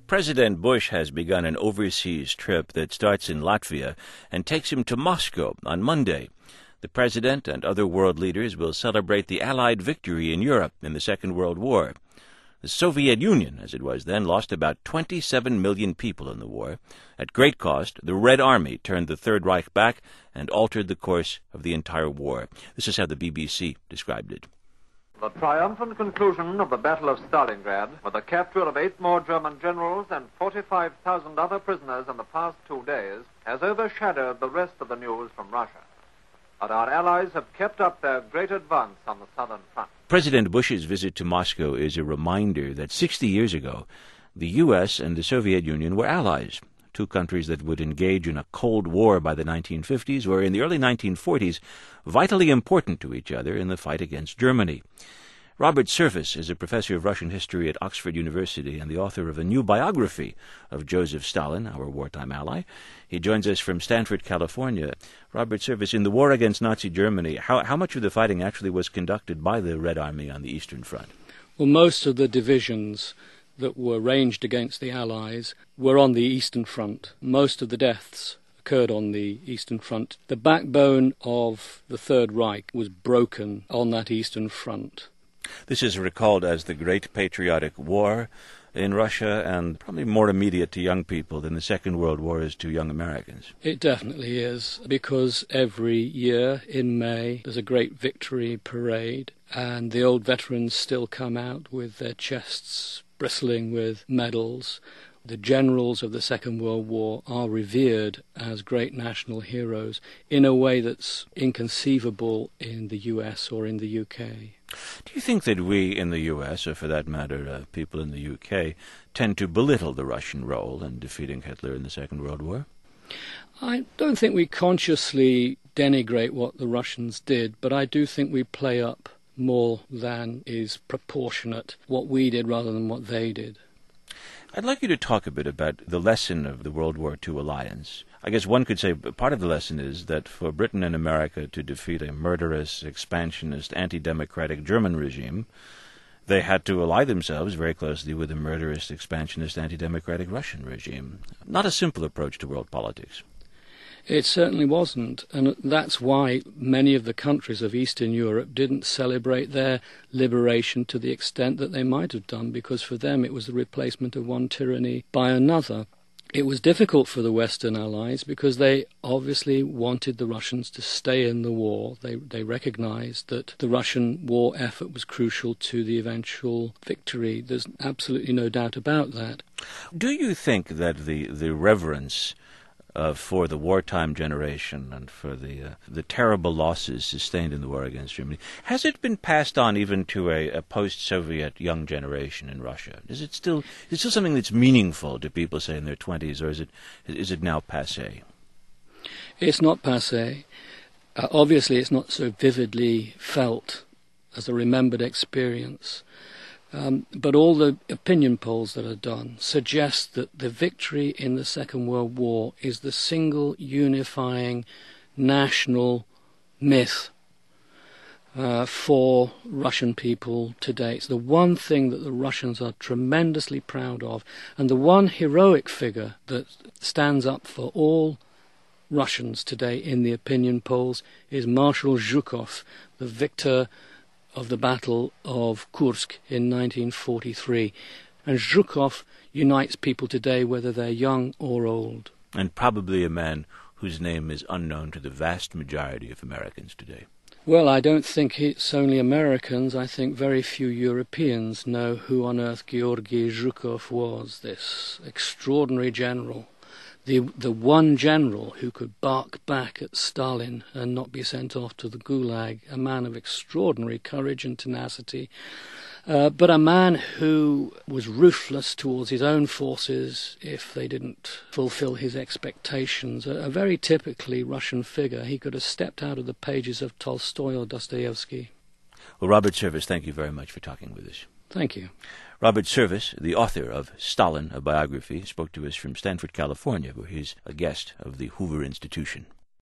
President Bush has begun an overseas trip that starts in Latvia and takes him to Moscow on Monday. The president and other world leaders will celebrate the Allied victory in Europe in the Second World War. The Soviet Union, as it was then, lost about 27 million people in the war. At great cost, the Red Army turned the Third Reich back and altered the course of the entire war. This is how the BBC described it. The triumphant conclusion of the Battle of Stalingrad, with the capture of 8 more German generals and 45,000 other prisoners in the past 2 days, has overshadowed the rest of the news from Russia. But our allies have kept up their great advance on the southern front. President Bush's visit to Moscow is a reminder that 60 years ago, the U.S. and the Soviet Union were allies. Two countries that would engage in a Cold War by the 1950s were in the early 1940s vitally important to each other in the fight against Germany. Robert Service is a professor of Russian history at Oxford University and the author of a new biography of Joseph Stalin, our wartime ally. He joins us from Stanford, California. Robert Service, in the war against Nazi Germany, how much of the fighting actually was conducted by the Red Army on the Eastern Front? Well, most of the divisions that were ranged against the Allies were on the Eastern Front. Most of the deaths occurred on the Eastern Front. The backbone of the Third Reich was broken on that Eastern Front. This is recalled as the Great Patriotic War in Russia, and probably more immediate to young people than the Second World War is to young Americans. It definitely is, because every year in May there's a great victory parade, and the old veterans still come out with their chests bristling with medals. The generals of the Second World War are revered as great national heroes in a way that's inconceivable in the US or in the UK. Do you think that we in the U.S., or for that matter, people in the U.K., tend to belittle the Russian role in defeating Hitler in the Second World War? I don't think we consciously denigrate what the Russians did, but I do think we play up more than is proportionate what we did rather than what they did. I'd like you to talk a bit about the lesson of the World War II alliance. I guess one could say part of the lesson is that for Britain and America to defeat a murderous, expansionist, anti-democratic German regime, they had to ally themselves very closely with a murderous, expansionist, anti-democratic Russian regime. Not a simple approach to world politics. It certainly wasn't, and that's why many of the countries of Eastern Europe didn't celebrate their liberation to the extent that they might have done, because for them it was the replacement of one tyranny by another. It was difficult for the Western Allies because they obviously wanted the Russians to stay in the war. They recognized that the Russian war effort was crucial to the eventual victory. There's absolutely no doubt about that. Do you think that the reverence for the wartime generation and for the terrible losses sustained in the war against Germany, has it been passed on even to a post-Soviet young generation in Russia? Is it still something that's meaningful to people, say, in their 20s, or is it now passé? It's not passé. Obviously, it's not so vividly felt as a remembered experience. But all the opinion polls that are done suggest that the victory in the Second World War is the single unifying national myth for Russian people today. It's the one thing that the Russians are tremendously proud of, and the one heroic figure that stands up for all Russians today in the opinion polls is Marshal Zhukov, the victor of the Battle of Kursk in 1943. And Zhukov unites people today, whether they're young or old. And probably a man whose name is unknown to the vast majority of Americans today. Well, I don't think it's only Americans. I think very few Europeans know who on earth Georgy Zhukov was, this extraordinary general. The one general who could bark back at Stalin and not be sent off to the Gulag, a man of extraordinary courage and tenacity, but a man who was ruthless towards his own forces if they didn't fulfill his expectations. A very typically Russian figure. He could have stepped out of the pages of Tolstoy or Dostoevsky. Well, Robert Service, thank you very much for talking with us. Thank you. Robert Service, the author of Stalin, a biography, spoke to us from Stanford, California, where he's a guest of the Hoover Institution.